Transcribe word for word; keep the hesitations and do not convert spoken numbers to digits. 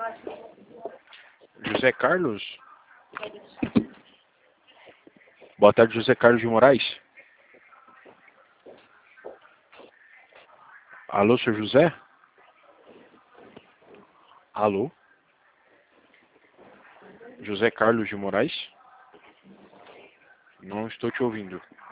José Carlos? Boa tarde, José Carlos de Moraes. Alô, senhor José? Alô? José Carlos de Moraes? Não estou te ouvindo.